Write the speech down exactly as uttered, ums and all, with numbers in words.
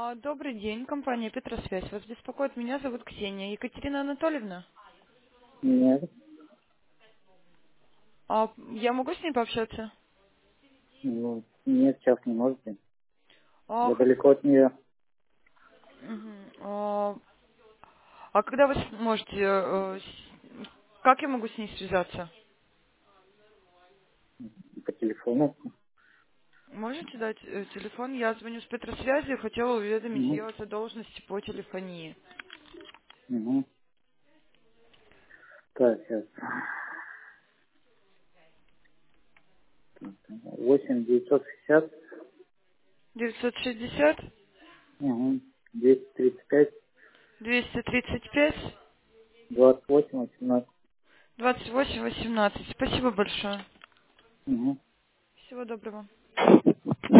А, Добрый день, компания Петросвязь. Вас беспокоит, меня зовут Ксения. Екатерина Анатольевна? Нет, А, я могу с ней пообщаться? ну, нет, сейчас не можете. А, Я х- далеко от нее. мгм. А, а когда вы сможете, э, с- как я могу с ней связаться? По телефону. Можете дать э, телефон? Я звоню с Петросвязи и хотела уведомить Угу. ее о задолженности по телефонии. Угу. Так, сейчас. Восемь девятьсот шестьдесят. девятьсот шестьдесят Угу. Двести тридцать пять. двести тридцать пять Двадцать восемь восемнадцать. двадцать восемь восемнадцать. Спасибо большое. Угу. Всего доброго.